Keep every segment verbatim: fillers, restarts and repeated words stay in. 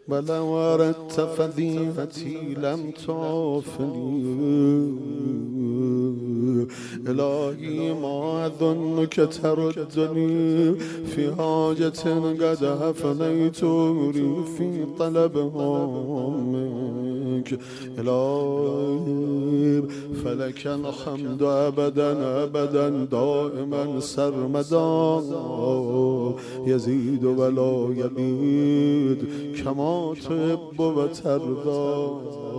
ولو أردت فضيحتي لم تعفني إلهي ما أظنك تردني في حاجة قد أفنيت أمري في طلبها منك إلهي فلك الحمد أبدا أبدا دائما سرمدا يزيد ولا يبيد كما تحب وترضى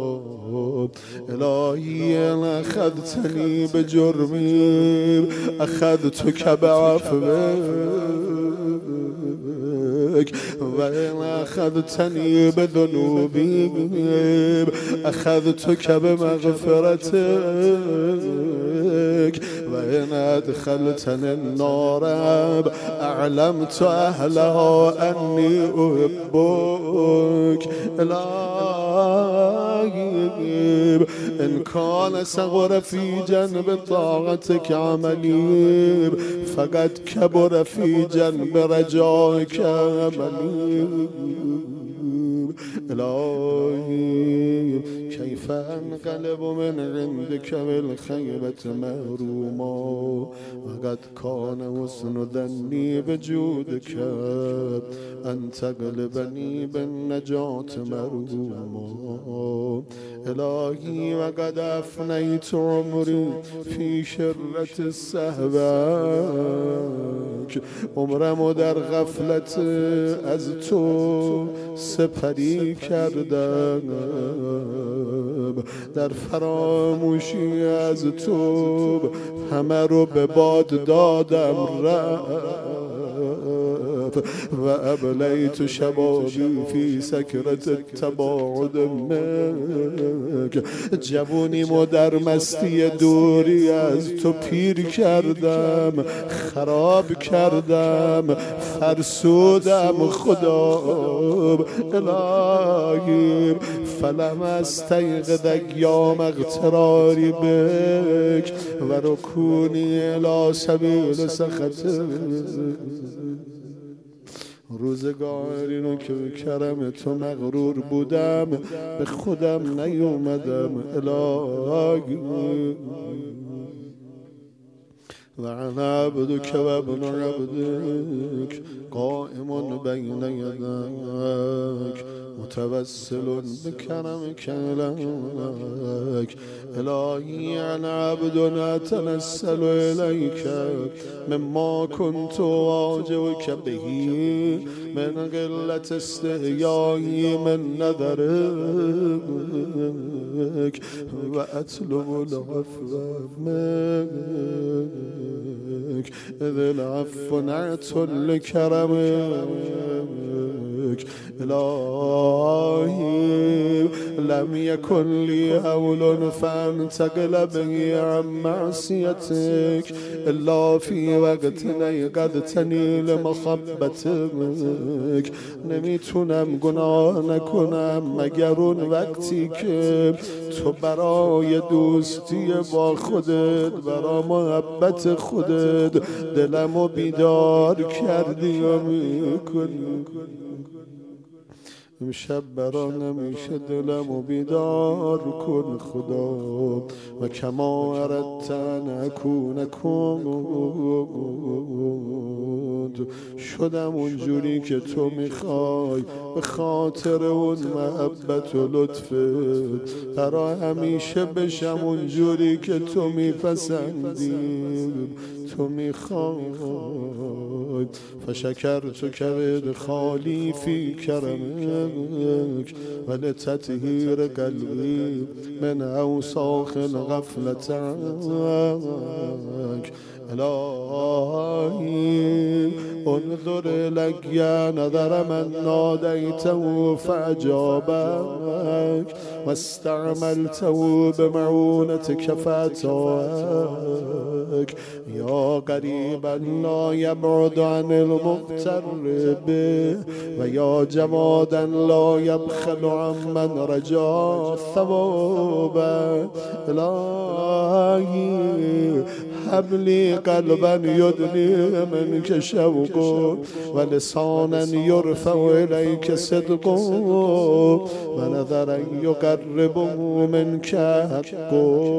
إلهي أخذتني بجرمي أخذتك بعفوك وإن أخذتني بذنوبي أخذتك بمغفرتك وإن أدخلتني النار أعلمت أهلها أني أحبك إلهي إن كان صغر في جنب طاعتك عملي فقد كبر في جنب رجائك عملي إلهي كيف أنقلب من عندك بالخيبة مهروما وقد كان حسن ظني بجودك أن تغلبني بالنجاة مرغوما إلهي وقد أفنيت عمري في شرة السهواك عمرم در غفلت از تو سپری کردم در فراموشی از تو همه رو به باد دادم رفت و ابلیت شبابی فی سکرت التباعد منک جوونیمو در مستی دوری از تو پیر کردم خراب کردم فرسودم خدا الهی فلم استيقظ ايام اغتراری بك و رکونی الی سبیل سخطك روزگاری رو که به کرم تو مغرور بودم به خودم نیومدم الهی و انا عبدك و ابن عبدك قائم بین یدیک متوسل بكرمك إليك إلهي أنا عبد أتنسل إليك مما كنت أواجهك به من قلة استحيائي من نذرك وأطلب العفو منك إذ العفو نعت لكرمك إلهي لم يكن لي هول فانتقل بي عن معصيتك إلا في وقت نیقدتنی لمحبتك نمیتونم گناه نکنم مگر اون وقتی که تو برای دوستی با خودت برای محبت خودت دلمو بیدار کردی و میکنی امشب برا نمیشه دلمو بیدار کن خدا و کما اردت ان اکون کنت شدم اونجوری که تو میخوای به خاطر اون محبت و لطفت برا همیشه بشم اونجوری که تو میپسندی تو میخوای فشکرتک بإدخالی فی کرمک ولتطهیر قلبی من اوساخ الغفلة عنک الهی انظر الی نظر من نادیته فاجابک واستعملته بمعونتك فاتاك یا قریبا لا یبعد عن المغتر به و یا جوادا لا یبخل عن من رجا ثوابه الهی هب لي قلبا يدني منك شوق ولسانا يرفع إليك صدق ونظرا يقرب منك حق.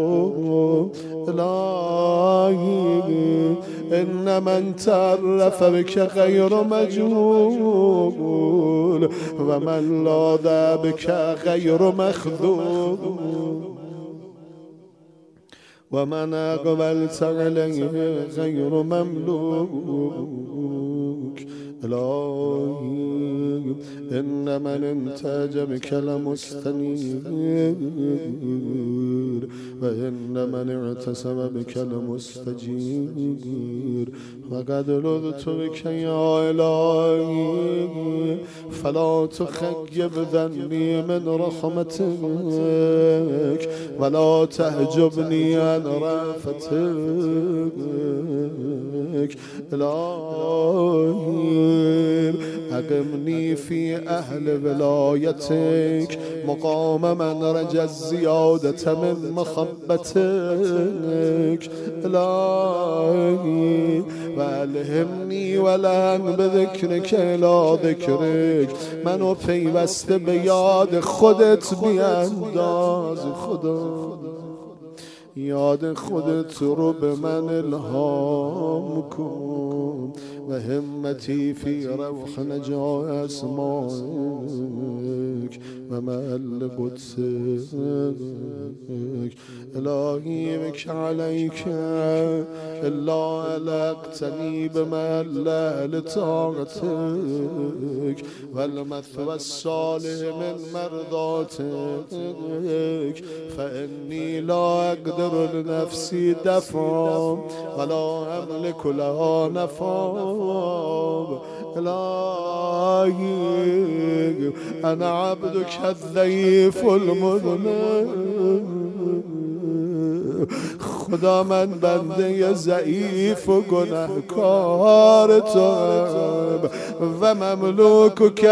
إلهي إن من تعرف بك غير مجهول ومن لاذ بك غير مخذول ومن أقبلت عليه غير مملوك. إلهي إن من انتاج بك لمستنير وإن من اعتصم بك لمستجير وقد لذت بك يا إلهي فلا تخيب ذنبي من رحمتك ولا تحجبني عن رافتك. إلهي أقمني في أهل ولايتك مقام من رجى الزيادة من محبتك. إلهي وألهمني ولن بذكرك إلى ذكرك منو پیوست به یاد خودت بیانداز. خدا یاد خودت رو به من الهام کن و همتی فی روح نجای اسمائک و محل قدسک. الهی بک علیک الا علقتنی بمحل اهل طاعتک و المثوى الصالح من مرضاتک فانی لا اقدر لنفسي دفعا ولا أملك لها نفعا. إلهي أنا عبدك الضعيف المذنب. خدا من بنده ضعیف و گناهکار توام و مملوک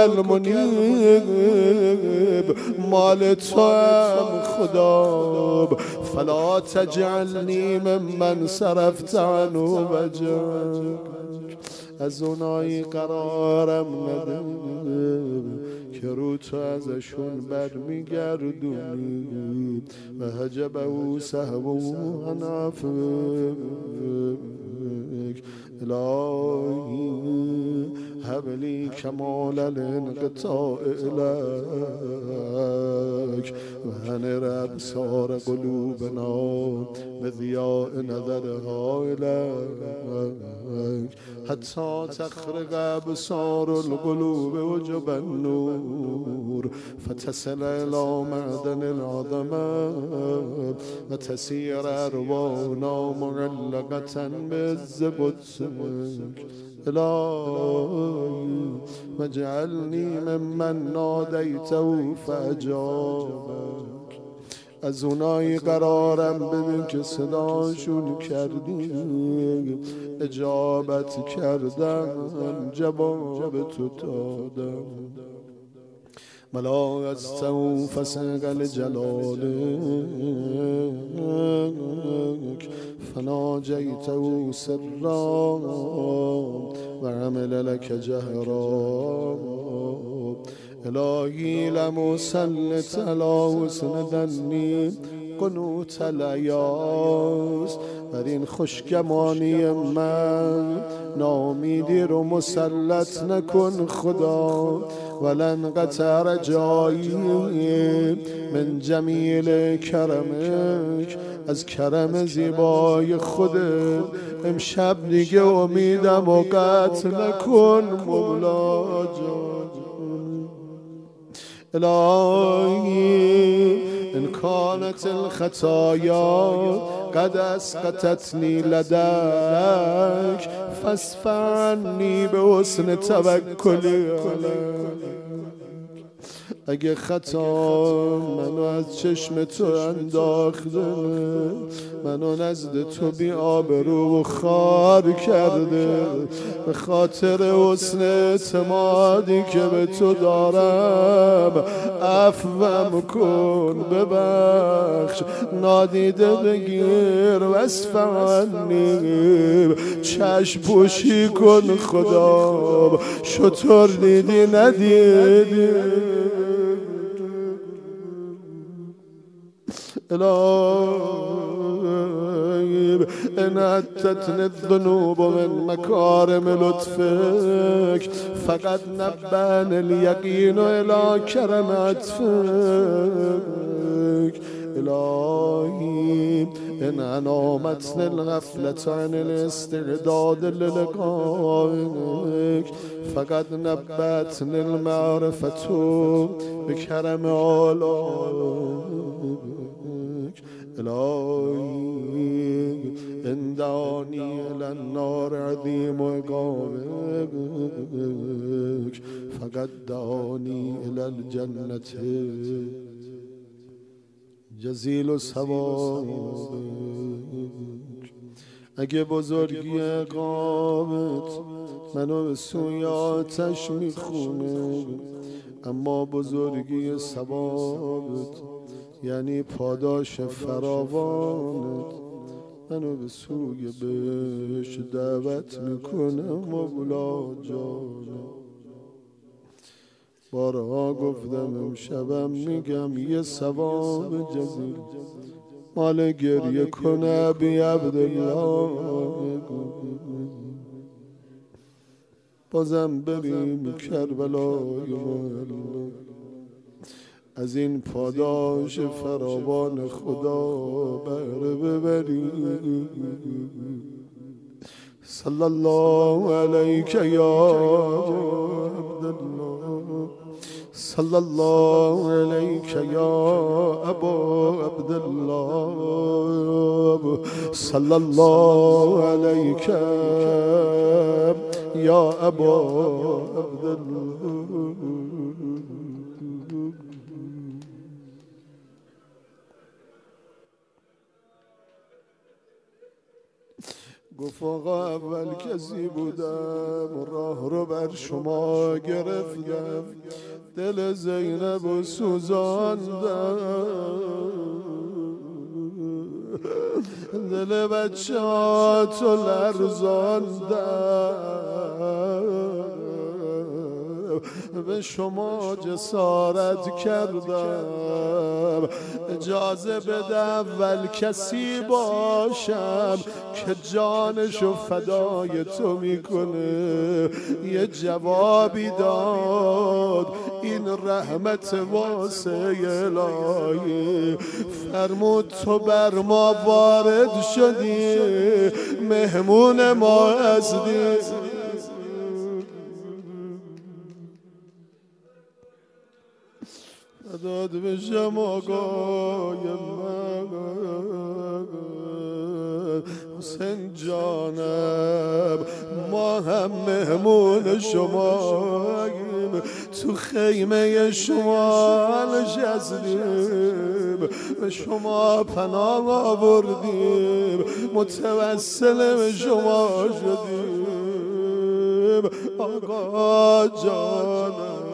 المنیب مال توام. خدا فلا تجعلنی ممن صرفت عنه وجهك. از اونایی قرارم نده که رو تو ازشون برمیگردونی و حجب او سهو و نفک. الهی هب لي كمال الانقطاع إليك وانر أبصار قلوبنا بضياء نظرها إليك حتى تخرج أبصار القلوب وجب النور فتصل إلى معدن العظمة وتسير أرواحنا معلقة بالزبط. إلهي واجعلني ممن ناديته فأجابك. از اونایی قرارم بده که صداشون کردی اجابت کردم جواب تو دادم. ملائکته فسقل جلالك فناجيته سرا وعمل لك جهرا. إلهي لمسلط على حسن ظني قنوت العیاس. در این خوشگمانی من نامیدی رو مسلط نکن خدا. ولن قطع رجایی من جمیل کرمک. از کرم زیبای خودت امشب دیگه امیدم و قطع نکن مولا جان. إلهي إن كانت الخطايا قد أسقطتني لديك فاصفح عني بحسن توكلي عليك. اگه خطا منو از چشم تو انداخته، منو نزد تو بی آبرو و خار کرده، به خاطر حسن اعتمادی که به تو دارم عفوم کن، ببخش، نادیده بگیر وصف عنی، چشم پوشی کن خدا، شطور دیدی ندیدی. الهی ان اتتنی الذنوب من مکارم لطفک فقد نبأنی الیقین الی کرم عطفک. الهی ان انامتنی الغفلة عن الاستعداد للقائک فقد نبأتنی المعرفة بکرم آلائک. الهی ان دعانی الی النار عظیم عقابک فقد دعانی الی الجنة جزیل ثوابک. اگه بزرگی عقابت منو به سوی آتش میخونه، اما بزرگی ثوابت یعنی پاداش فراوانت منو به سوی بهش دعوت میکنه. مولا جانم بارها گفتم، امشبم میگم یه ثواب جزیل مال گریه کنه بی عبدالله. بازم بریم کربلای مولا، از این پاداش فراوان خدا بهره ببریم. صلی الله علیک یا عبدالله، صلی الله علیک یا ابا عبدالله، صلی الله علیک یا ابا عبدالله. گفت آقا اول کسی بودم راه رو بر شما گرفتم، دل زینب و سوزاندم، دل بچه ها تو لرزاندم، به شما جسارت کردم، اجازه بده اول کسی باشم که جانشو فدای تو میکنه. یه جوابی داد، این رحمت واسه الهی، فرمود تو بر ما وارد شدی، مهمون ما هستی. داد بشم آقای من حسین جانم، ما هم مهمون شماییم، تو خیمه شما نشستیم، به شما پناه آوردیم، متوسل به شما شدیم. آقا جانم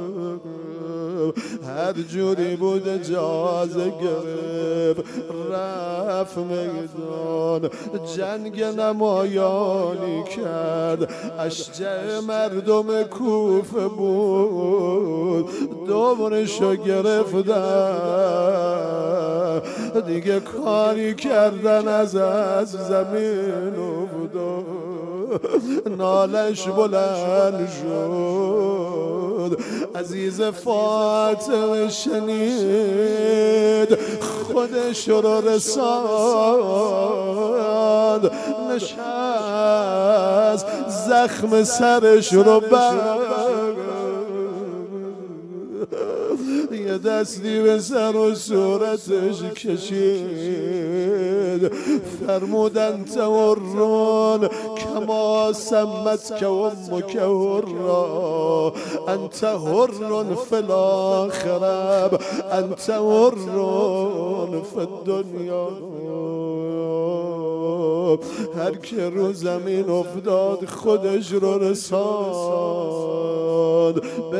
هر جوری بود اجازه گرفت، رفت میدان، جنگ نمایانی کرد، اشجع مردم کوفه بود، دورشو گرفتن، دیگه کاری کردن از از زمین افتاد، نالش بلند شد. عزیز فاطمه شنید، خودش رو رساند، نشست زخم سرش رو بست، یه دستی به سر و صورتش کشید، فرمودن تورون كما سمتك أمك هرا أنت هر في الآخرة أنت هر في الدنيا. هر که رو زمین افتاد خودش رو رساند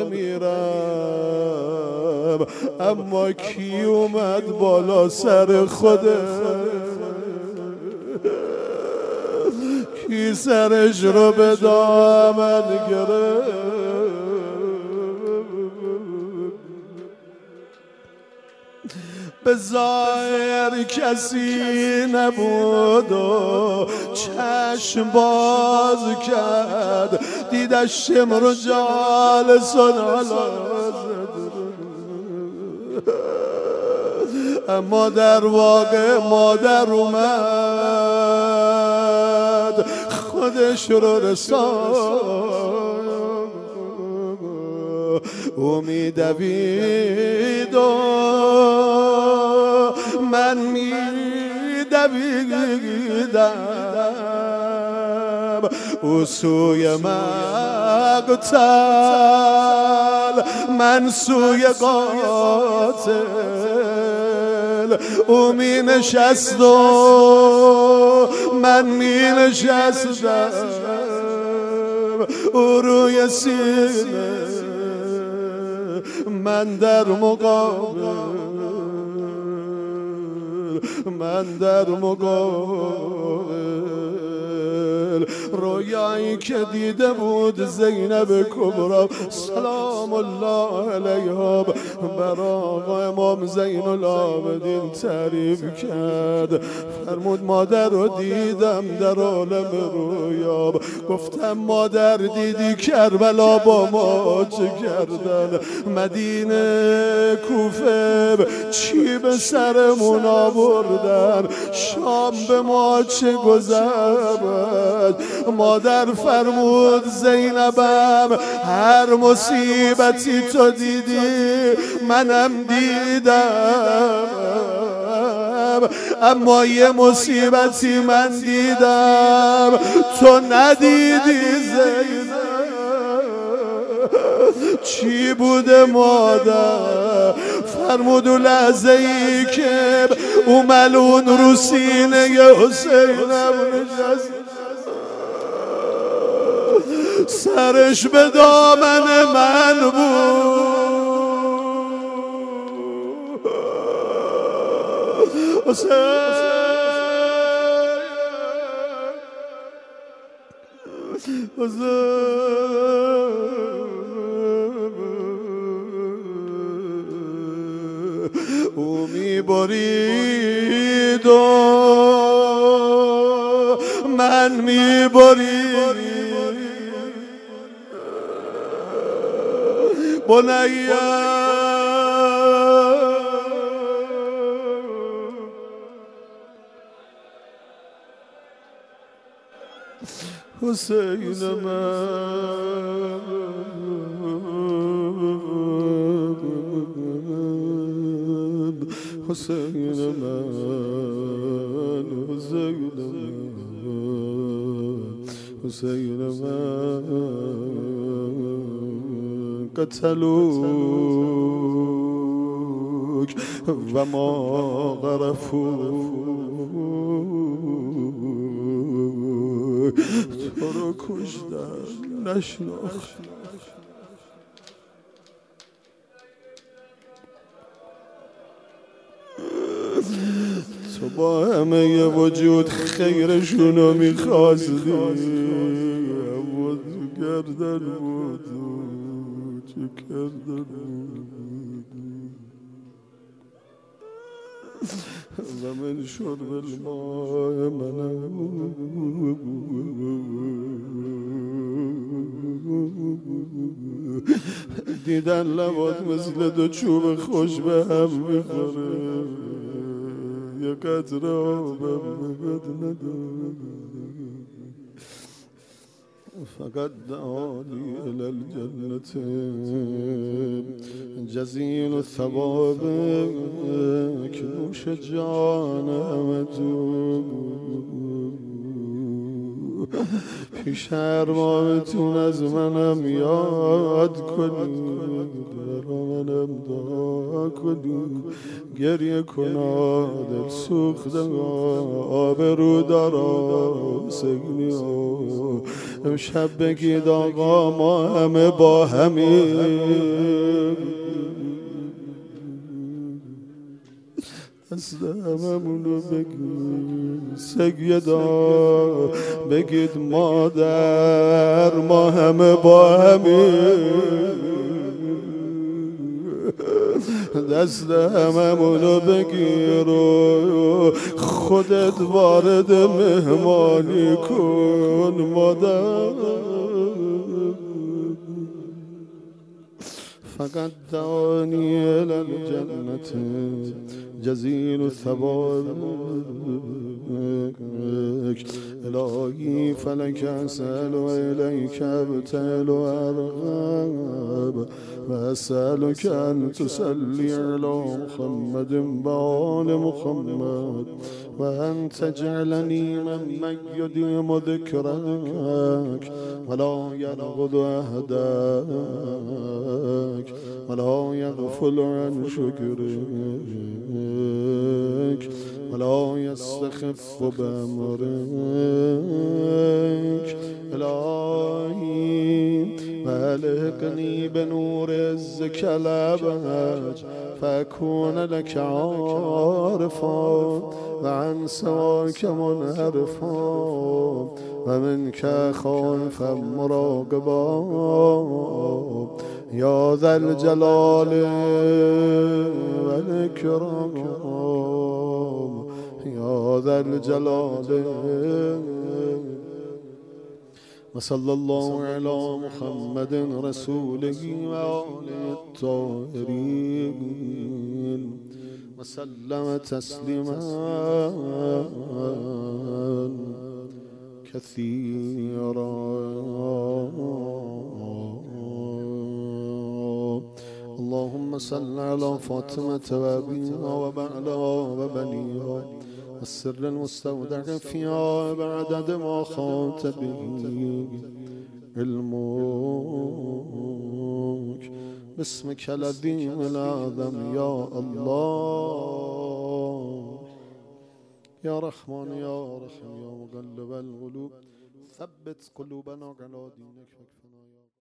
بمیرم، اما کی اومد بالا سر خودش؟ کی سرش رو به دامن گرفت؟ به ظاهر کسی نبود و چشم باز کرد دیدش شمر جالسون علی، اما در واقع مادر اومد خودش رو رساند. او می دوید و من می دویدم، او سوی مقتل من سوی قاتل. او می نشست و من می نشستم، او روی سینه من در مقابل، من در مقابل. رویایی که دیده بود زینب کبرا سلام الله علیها بر آقا امام زین العابدین تعریف کرد. فرمود مادر رو دیدم در عالم رویا. گفتم مادر دیدی کربلا با ما چه کردن؟ مدینه کوفه چی به سرمون آوردن؟ شام به ما چه گذشت؟ مادر فرمود زینبم هر مصیبتی تو دیدی منم دیدم، اما یه مصیبتی من دیدم تو ندیدی زینب. چی بوده مادر؟ فرمود لحظه ای که او ملون رو سینه حسینم نشست، سرش به دامن من بود. حسین او می برید و من می برید. بنیا حسین من حسین من حسین من حسین من قتلوک و ما غرفوک، تو رو کشتن نشناخت. تو با همه وجود خیرشونو میخواستی، اما تو گردن بود تو گردن بود. و من شرب الماء منم دیدن لبات مثل دو چوب خوش به هم میخوره، یه قطره آبم بهت نداره. فقط دعانی الى الجنة جزیل ثوابک، نوش جانم تو پیش اربابتون از منم یاد کنید، برا منم دعا کنید. گریه کنا دل سوخته آبرو دارا سگنی ها. امشب بگید آقا ما همه با همین، دست هممونو بگید. سیدا بگید مادر ما همه با همین، دست هممونو بگیر و خودت وارد مهمانی کن مادر. فقط دعانی الى الجنة جزيل ثوابك الهی فلك اسأل و الیک ابتهل و ارغب و اسألك ان تصلی علی محمد و آل محمد و ان تجعلنی ممن یدیم ذکرک ولا ينقض عهدك ولا يغفل عن شكرك ولا يستخف بأمرك إلهي والحقني بنور عزك الأبهج فأكون لك عارفا وعن سواك منحرفا ومنك خائفا مراقبا يا ذا الجلال والإكرام يا ذا الجلال. وصلى الله على محمد رسوله وآله الطاهرين وسلم تسليما كثيرا. اللهم صل على فاطمة وأبيها وبعلها وبنيها السر المستودع فيها بعدد ما خاط به علمك باسمك العظيم الأعظم يا الله يا رحمن يا رحيم يا مقلب القلوب ثبت قلوبنا على دينك.